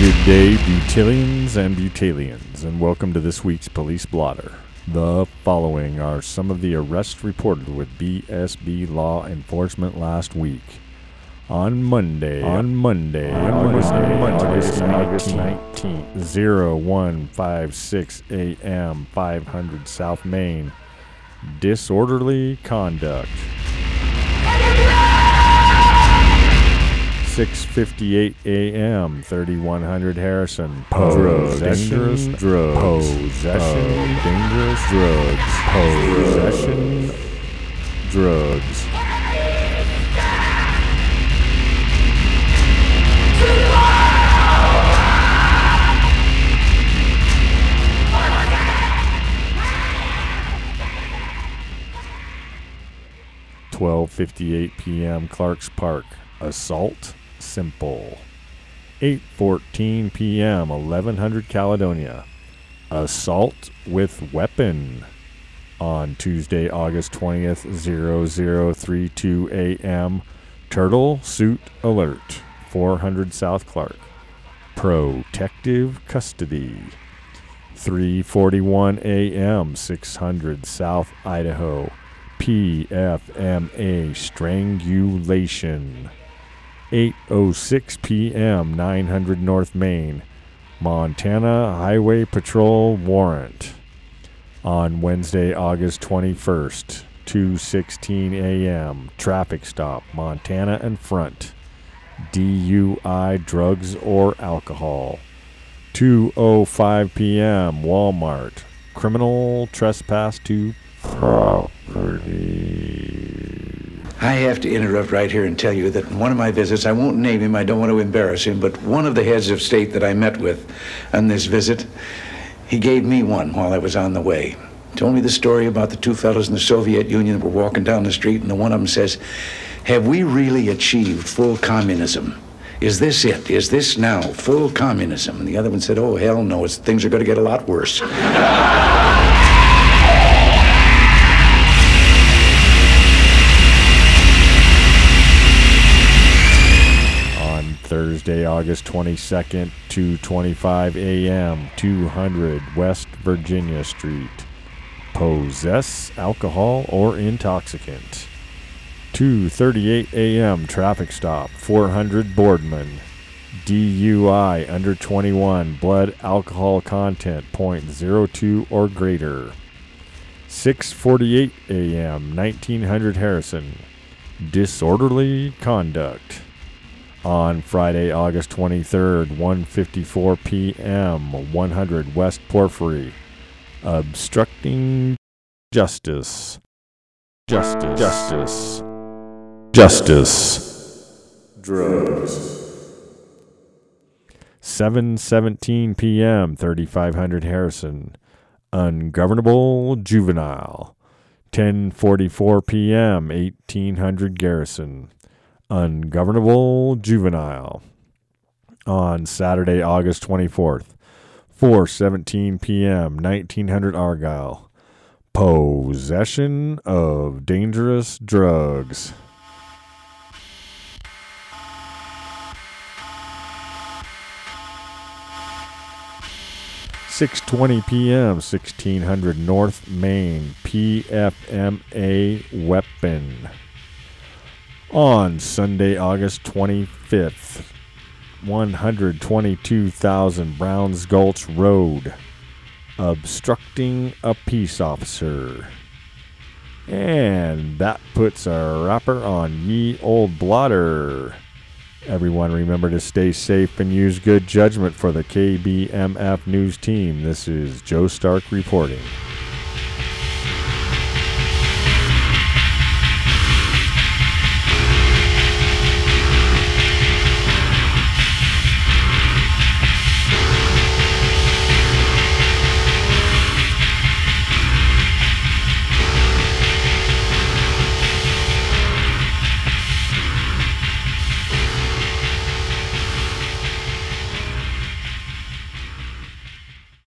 Good day, Butylians and Butalians, and welcome to this week's Police Blotter. The following are some of the arrests reported with BSB law enforcement last week. On Monday, August 19th, 0156 a.m., 500 South Main, disorderly conduct. 6:58 a.m., 3100 Harrison, dangerous drugs, possession drugs. $12:58 p.m., Clarks Park, assault, simple. 8:14 p.m., 1100 Caledonia, assault with weapon. On Tuesday, August 20th, 0032 a.m., turtle suit alert, 400 South Clark, protective custody. 3:41 a.m., 600 South Idaho, PFMA strangulation. 8:06 p.m., 900 North Main, Montana Highway Patrol warrant. On Wednesday, August 21st, 2:16 a.m., traffic stop, Montana and Front, DUI, drugs or alcohol. 2:05 p.m., Walmart, criminal trespass to property. I have to interrupt right here and tell you that in one of my visits, I won't name him, I don't want to embarrass him, but one of the heads of state that I met with on this visit, he gave me one while I was on the way. Told me the story about the two fellows in the Soviet Union that were walking down the street, and the one of them says, "Have we really achieved full communism? Is this it? Is this now full communism?" And the other one said, "Oh, hell no, things are going to get a lot worse." Thursday, August 22nd, 2:25 a.m., 200 West Virginia Street, possess alcohol or intoxicant. 2:38 a.m., traffic stop, 400 Boardman, DUI, under 21, blood alcohol content, 0.02 or greater. 6:48 a.m., 1900 Harrison, disorderly conduct. On Friday, August 23rd, 1:54 p.m., 100 West Porphyry, obstructing justice. 7:17 p.m., 3500 Harrison, ungovernable juvenile. 10:44 p.m., 1800 Garrison, ungovernable juvenile. On Saturday, August 24th, 4:17 p.m., 1900 Argyle, possession of dangerous drugs. $6:20 p.m., 1600 North Main, PFMA weapon. On Sunday, August 25th, 122,000 Browns Gulch Road, obstructing a peace officer. And that puts a wrapper on Ye Old Blotter. Everyone remember to stay safe and use good judgment for the KBMF News team. This is Joe Stark reporting.